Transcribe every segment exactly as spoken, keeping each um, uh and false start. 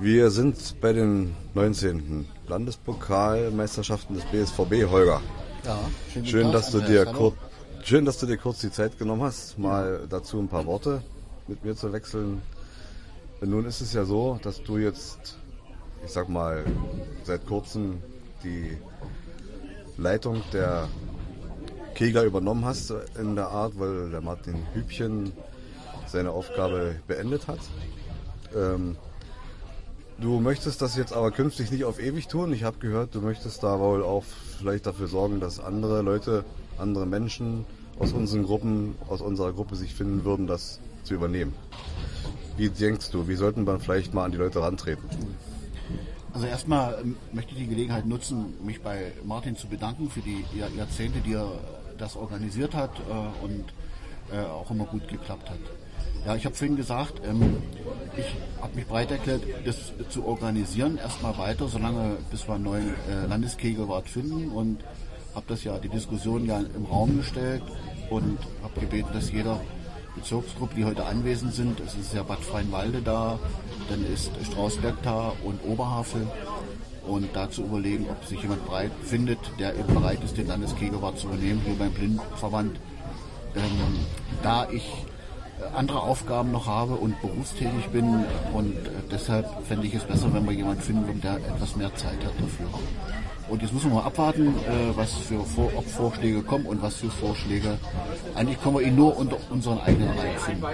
Wir sind bei den neunzehnten Landespokalmeisterschaften des B S V B, Holger. Ja, schön, schön, dass du dir kurz, schön, dass du dir kurz die Zeit genommen hast, mal dazu ein paar Worte mit mir zu wechseln. Nun ist es ja so, dass du jetzt, ich sag mal, seit kurzem die Leitung der Kegler übernommen hast in der Art, weil der Martin Hübchen seine Aufgabe beendet hat. Ähm, du möchtest das jetzt aber künftig nicht auf ewig tun. Ich habe gehört, du möchtest da wohl auch vielleicht dafür sorgen, dass andere Leute, andere Menschen aus unseren Gruppen, aus unserer Gruppe sich finden würden, das zu übernehmen. Wie denkst du, wie sollten wir vielleicht mal an die Leute rantreten? Also erstmal ähm, möchte ich die Gelegenheit nutzen, mich bei Martin zu bedanken für die Jahr- Jahrzehnte, die er das organisiert hat äh, und äh, auch immer gut geklappt hat. Ja, ich habe vorhin gesagt, ähm, ich habe mich bereit erklärt, das zu organisieren, erstmal weiter, solange bis wir einen neuen äh, Landeskegelwart finden, und habe das ja, die Diskussion ja im Raum gestellt und habe gebeten, dass jeder Bezirksgruppe, die heute anwesend sind, es ist ja Bad Freienwalde da, dann ist Strausberg da und Oberhavel, und dazu überlegen, ob sich jemand bereit findet, der eben bereit ist, den Landeskegelwart zu übernehmen, hier beim Blindenverband. Ähm, da ich andere Aufgaben noch habe und berufstätig bin, und äh, deshalb fände ich es besser, wenn wir jemanden finden, der etwas mehr Zeit hat dafür. Und jetzt müssen wir mal abwarten, äh, was für Vor- ob Vorschläge kommen und was für Vorschläge. Eigentlich können wir ihn nur unter unseren eigenen Reihen finden.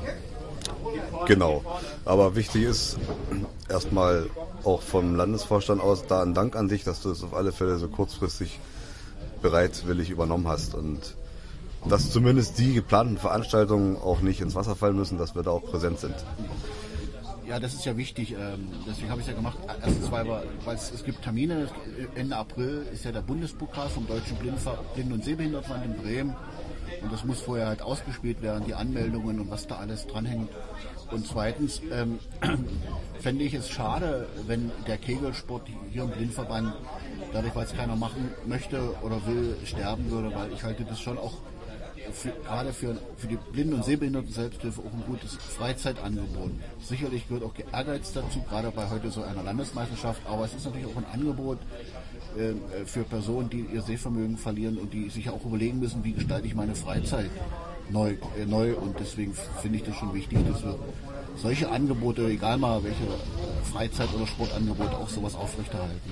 Genau, aber wichtig ist erstmal auch vom Landesvorstand aus da ein Dank an dich, dass du es auf alle Fälle so kurzfristig bereitwillig übernommen hast und dass zumindest die geplanten Veranstaltungen auch nicht ins Wasser fallen müssen, dass wir da auch präsent sind. Ja, das ist ja wichtig. Ähm, deswegen habe ich es ja gemacht. Erstens, weil, wir, weil es, es gibt Termine. Ende April ist ja der Bundespokal vom Deutschen Blinden- Blinden- und Sehbehindertenverband in Bremen. Und das muss vorher halt ausgespielt werden, die Anmeldungen und was da alles dranhängt. Und zweitens ähm, fände ich es schade, wenn der Kegelsport hier im Blindverband, dadurch, weil es keiner machen möchte oder will, sterben würde, weil ich halte das schon auch Für, gerade für, für die Blinden- und Sehbehinderten Selbsthilfe auch ein gutes Freizeitangebot. Sicherlich gehört auch Ehrgeiz dazu, gerade bei heute so einer Landesmeisterschaft, aber es ist natürlich auch ein Angebot äh, für Personen, die ihr Sehvermögen verlieren und die sich ja auch überlegen müssen, wie gestalte ich meine Freizeit neu, äh, neu und deswegen finde ich das schon wichtig, dass wir solche Angebote, egal mal welche Freizeit- oder Sportangebote, auch sowas aufrechterhalten.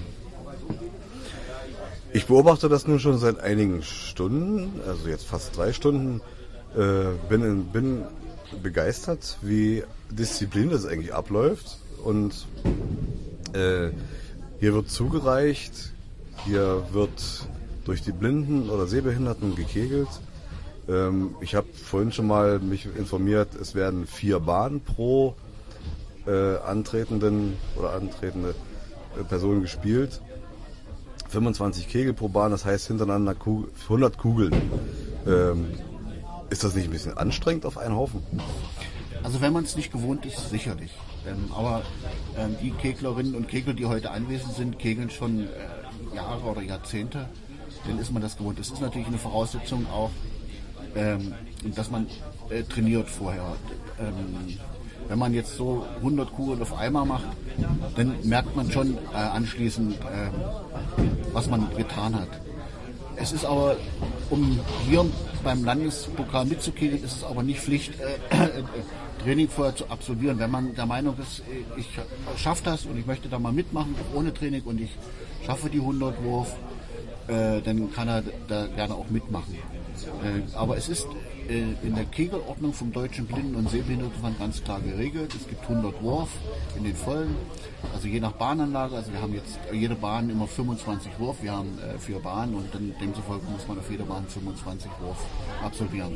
Ich beobachte das nun schon seit einigen Stunden, also jetzt fast drei Stunden, äh, bin, in, bin begeistert, wie diszipliniert das eigentlich abläuft. Und äh, hier wird zugereicht, hier wird durch die Blinden oder Sehbehinderten gekegelt. Ähm, ich habe vorhin schon mal mich informiert, es werden vier Bahnen pro äh, Antretenden oder antretende äh, Person gespielt. fünfundzwanzig Kegel pro Bahn, das heißt hintereinander hundert Kugeln. Ähm, ist das nicht ein bisschen anstrengend auf einen Haufen? Also wenn man es nicht gewohnt ist, sicherlich. Ähm, aber ähm, die Keglerinnen und Kegler, die heute anwesend sind, kegeln schon äh, Jahre oder Jahrzehnte. Dann ist man das gewohnt. Das ist natürlich eine Voraussetzung auch, ähm, dass man äh, trainiert vorher. Ähm, Wenn man jetzt so hundert Kugeln auf einmal macht, dann merkt man schon äh, anschließend, äh, was man getan hat. Es ist aber, um hier beim Landespokal mitzukegeln, ist es aber nicht Pflicht, äh, äh, Training vorher zu absolvieren. Wenn man der Meinung ist, äh, ich schaffe das und ich möchte da mal mitmachen, ohne Training, und ich schaffe die hundert Wurf, äh, dann kann er da gerne auch mitmachen. Äh, aber es ist in der Kegelordnung vom Deutschen Blinden- und Sehbehindertenverband ganz klar geregelt. Es gibt hundert Wurf in den Vollen, also je nach Bahnanlage. Also wir haben jetzt jede Bahn immer fünfundzwanzig Wurf. Wir haben äh, vier Bahnen und dann demzufolge muss man auf jeder Bahn fünfundzwanzig Wurf absolvieren.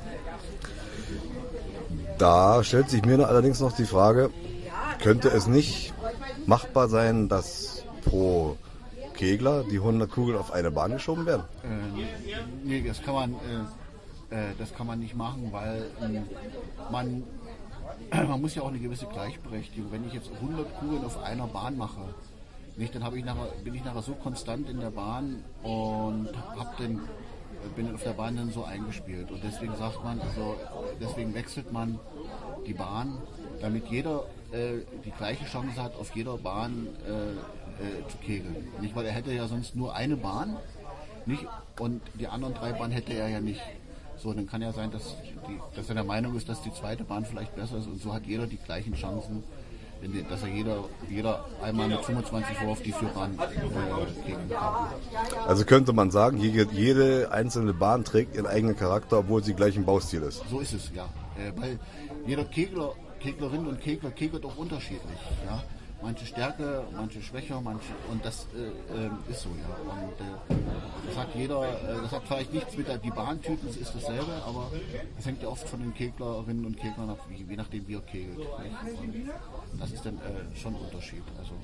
Da stellt sich mir allerdings noch die Frage, könnte es nicht machbar sein, dass pro Kegler die hundert Kugeln auf eine Bahn geschoben werden? Äh, nee, das kann man... Äh, Das kann man nicht machen, weil ähm, man, man muss ja auch eine gewisse Gleichberechtigung. Wenn ich jetzt hundert Kugeln auf einer Bahn mache, nicht, dann habe ich nachher, bin ich nachher so konstant in der Bahn und hab den, bin auf der Bahn dann so eingespielt. Und deswegen sagt man, also deswegen wechselt man die Bahn, damit jeder äh, die gleiche Chance hat, auf jeder Bahn äh, äh, zu kegeln. Nicht, weil er hätte ja sonst nur eine Bahn, nicht, und die anderen drei Bahnen hätte er ja nicht. So, dann kann ja sein, dass, die, dass er der Meinung ist, dass die zweite Bahn vielleicht besser ist, und so hat jeder die gleichen Chancen, in den, dass er jeder, jeder einmal mit fünfundzwanzig Uhr auf die vier Bahnen äh, kegeln kann. Also könnte man sagen, jede, jede einzelne Bahn trägt ihren eigenen Charakter, obwohl sie gleich im Baustil ist. So ist es, ja. Äh, weil jeder Kegler, Keglerin und Kegler kegelt auch unterschiedlich. Ja? Manche stärker, manche schwächer, manche, und das äh, äh, ist so, ja. Und äh, das hat jeder, äh, das hat vielleicht nichts mit der, die Bahntypen, es ist dasselbe, aber es hängt ja oft von den Keglerinnen und Keglern ab, wie, je nachdem wie er kegelt. Nicht? Und das ist dann äh, schon ein Unterschied. Also,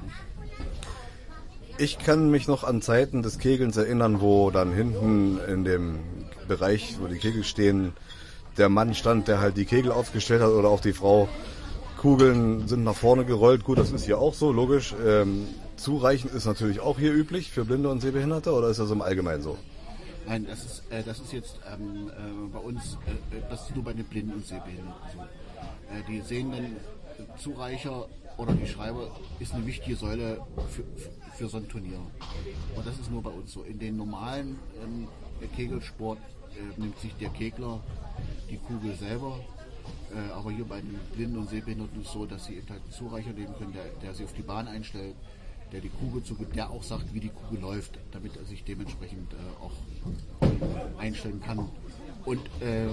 ich kann mich noch an Zeiten des Kegelns erinnern, wo dann hinten in dem Bereich, wo die Kegel stehen, der Mann stand, der halt die Kegel aufgestellt hat, oder auch die Frau. Kugeln sind nach vorne gerollt. Gut, das ist hier auch so, logisch. Ähm, zureichen ist natürlich auch hier üblich für Blinde und Sehbehinderte, oder ist das im Allgemeinen so? Nein, das ist, äh, das ist jetzt ähm, äh, bei uns, äh, das ist nur bei den Blinden und Sehbehinderten so. Äh, die Sehenden Zureicher oder die Schreiber ist eine wichtige Säule für, für, für so ein Turnier. Und das ist nur bei uns so. In den normalen ähm, Kegelsport äh, nimmt sich der Kegler die Kugel selber. Äh, aber hier bei den Blinden und Sehbehinderten ist es so, dass sie eben halt einen Zureicher nehmen können, der, der sie auf die Bahn einstellt, der die Kugel zugibt, der auch sagt, wie die Kugel läuft, damit er sich dementsprechend äh, auch einstellen kann. Und äh,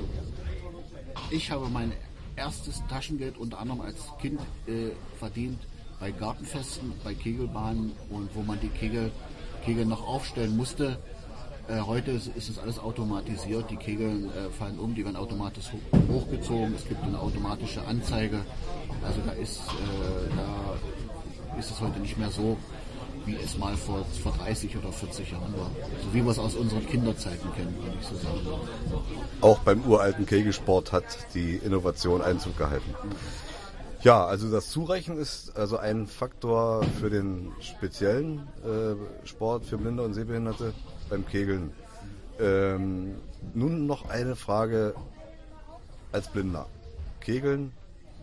ich habe mein erstes Taschengeld unter anderem als Kind äh, verdient bei Gartenfesten, bei Kegelbahnen, und wo man die Kegel, Kegel noch aufstellen musste. Äh, heute ist, ist es alles automatisiert, die Kegel äh, fallen um, die werden automatisch hoch, hochgezogen, es gibt eine automatische Anzeige. Also da ist, äh, da ist es heute nicht mehr so, wie es mal vor, vor dreißig oder vierzig Jahren war. So wie wir es aus unseren Kinderzeiten kennen, kann ich so sagen. Auch beim uralten Kegelsport hat die Innovation Einzug gehalten. Ja, also das Zureichen ist also ein Faktor für den speziellen äh, Sport für Blinde und Sehbehinderte beim Kegeln. Ähm, nun noch eine Frage als Blinder. Kegeln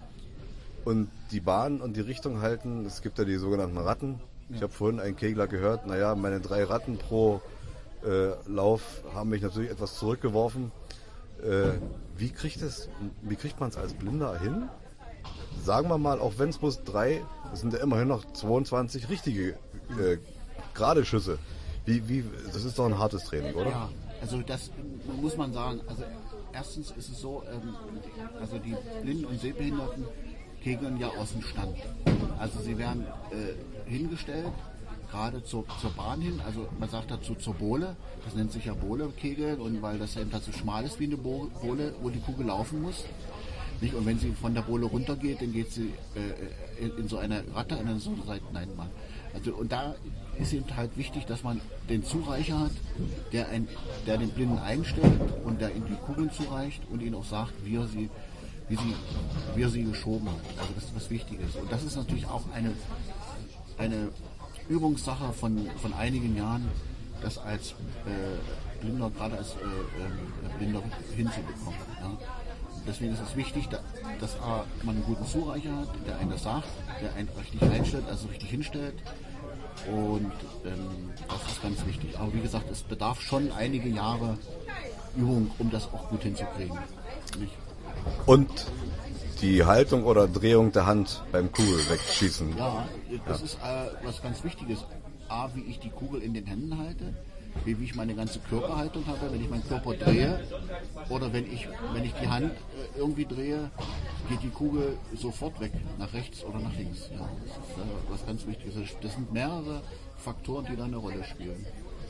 und die Bahn und die Richtung halten, es gibt ja die sogenannten Ratten. Ich habe vorhin einen Kegler gehört, naja, meine drei Ratten pro äh, Lauf haben mich natürlich etwas zurückgeworfen. Äh, wie kriegt es, wie kriegt man es als Blinder hin? Sagen wir mal, auch wenn es bloß drei, das sind ja immerhin noch zweiundzwanzig richtige äh, gerade Schüsse. Wie, wie, das ist doch ein hartes Training, oder? Ja, also das muss man sagen. Also erstens ist es so, ähm, also die Blinden und Sehbehinderten kegeln ja aus dem Stand. Also sie werden äh, hingestellt, gerade zur, zur Bahn hin, also man sagt dazu zur Bohle, das nennt sich ja Bohle-Kegeln, und weil das eben so schmal ist wie eine Bohle, wo die Kugel laufen muss. Nicht? Und wenn sie von der Bohle runtergeht, dann geht sie äh, in, in so eine Ratte, in eine so Seiteneinbahn. Also, und da ist eben halt wichtig, dass man den Zureicher hat, der, ein, der den Blinden einstellt und der ihm die Kugeln zureicht und ihnen auch sagt, wie er sie, wie sie, wie er sie geschoben hat. Also das ist was Wichtiges. Und das ist natürlich auch eine, eine Übungssache von, von einigen Jahren, das als äh, Blinder, gerade als äh, äh, Blinder hinzubekommen. Ja. Deswegen ist es wichtig, dass man einen guten Zureicher hat, der einen das sagt, der einen richtig einstellt, also richtig hinstellt. Und ähm, das ist ganz wichtig. Aber wie gesagt, es bedarf schon einige Jahre Übung, um das auch gut hinzukriegen. Nicht? Und die Haltung oder Drehung der Hand beim Kugel wegschießen. Ja, das ja. ist äh, was ganz Wichtiges. A, wie ich die Kugel in den Händen halte. Wie, wie ich meine ganze Körperhaltung habe, wenn ich meinen Körper drehe oder wenn ich, wenn ich die Hand äh, irgendwie drehe, geht die Kugel sofort weg, nach rechts oder nach links. Ja, das ist äh, was ganz Wichtiges. Das sind mehrere Faktoren, die da eine Rolle spielen.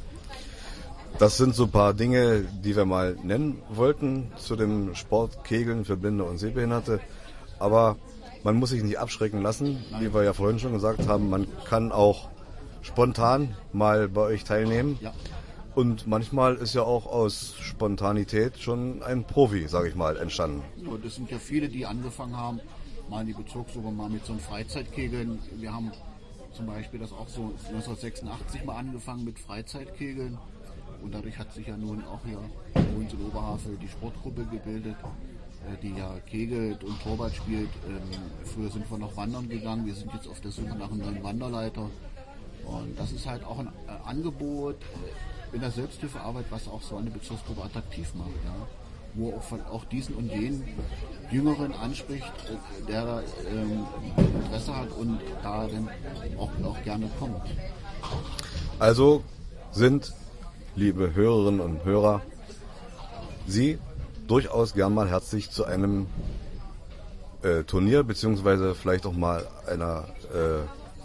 Das sind so ein paar Dinge, die wir mal nennen wollten zu dem Sport Kegeln für Blinde und Sehbehinderte. Aber man muss sich nicht abschrecken lassen, Nein. wie wir ja vorhin schon gesagt haben. Man kann auch spontan mal bei euch teilnehmen. Ja. Und manchmal ist ja auch aus Spontanität schon ein Profi, sage ich mal, entstanden. Ja, das sind ja viele, die angefangen haben, mal in die Bezugsgruppe, mal mit so einem Freizeitkegeln. Wir haben zum Beispiel das auch so neunzehnhundertsechsundachtzig mal angefangen mit Freizeitkegeln. Und dadurch hat sich ja nun auch hier bei uns in Oberhavel die Sportgruppe gebildet. die ja kegelt und Torwart spielt. Ähm, früher sind wir noch wandern gegangen, wir sind jetzt auf der Suche nach einem neuen Wanderleiter. Und das ist halt auch ein äh, Angebot in der Selbsthilfearbeit, was auch so eine Bezirksgruppe attraktiv macht. Ja? Wo auch, von, auch diesen und jenen Jüngeren anspricht, äh, der da ähm, Interesse hat und da dann auch, auch gerne kommt. Also sind, liebe Hörerinnen und Hörer, Sie durchaus gern mal herzlich zu einem äh, Turnier, beziehungsweise vielleicht auch mal einer, äh,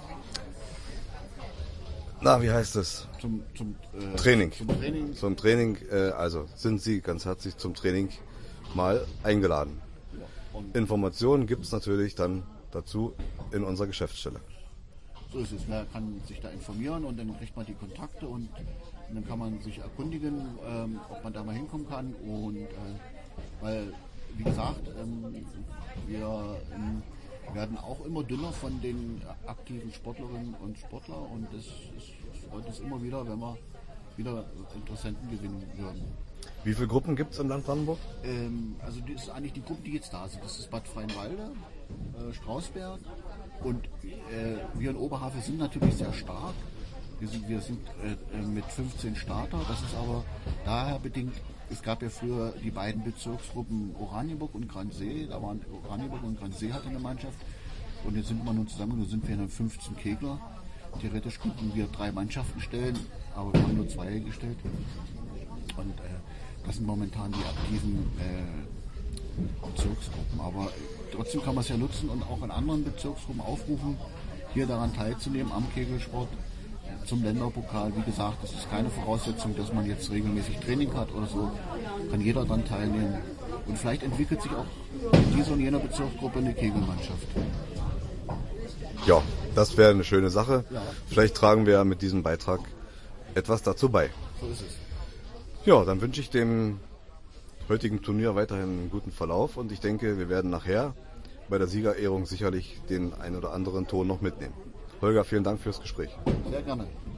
na, wie heißt es? Zum, zum, äh, Training. Zum Training. Zum Training, äh, also sind Sie ganz herzlich zum Training mal eingeladen. Ja, und Informationen gibt es natürlich dann dazu in unserer Geschäftsstelle. so ist es. Man kann sich da informieren und dann kriegt man die Kontakte und, und dann kann man sich erkundigen, ähm, ob man da mal hinkommen kann. Und äh, weil, wie gesagt, ähm, wir ähm, werden auch immer dünner von den aktiven Sportlerinnen und Sportlern und es, es, es freut uns immer wieder, wenn wir wieder Interessenten gewinnen würden. Wie viele Gruppen gibt es im Land Brandenburg? Ähm, also das ist eigentlich die Gruppen, die jetzt da sind. Das ist Bad Freienwalde, äh, Strausberg und äh, wir in Oberhavel sind natürlich sehr stark. Wir sind, wir sind äh, mit fünfzehn Starter, das ist aber daher bedingt, es gab ja früher die beiden Bezirksgruppen Oranienburg und Gransee, da waren Oranienburg und Gransee hatte eine Mannschaft und jetzt sind wir nun zusammen, nun sind wir dann fünfzehn Kegler. Theoretisch könnten wir drei Mannschaften stellen, aber wir haben nur zwei gestellt. Und äh, das sind momentan die aktiven äh, Bezirksgruppen. Aber trotzdem kann man es ja nutzen und auch in anderen Bezirksgruppen aufrufen, hier daran teilzunehmen am Kegelsport zum Länderpokal. Wie gesagt, das ist keine Voraussetzung, dass man jetzt regelmäßig Training hat oder so. Kann jeder daran teilnehmen. Und vielleicht entwickelt sich auch in dieser und jener Bezirksgruppe eine Kegelmannschaft. Ja, das wäre eine schöne Sache. Ja. Vielleicht tragen wir mit diesem Beitrag etwas dazu bei. So ist es. Ja, dann wünsche ich dem heutigen Turnier weiterhin einen guten Verlauf und ich denke, wir werden nachher bei der Siegerehrung sicherlich den ein oder anderen Ton noch mitnehmen. Holger, vielen Dank fürs Gespräch. Sehr gerne.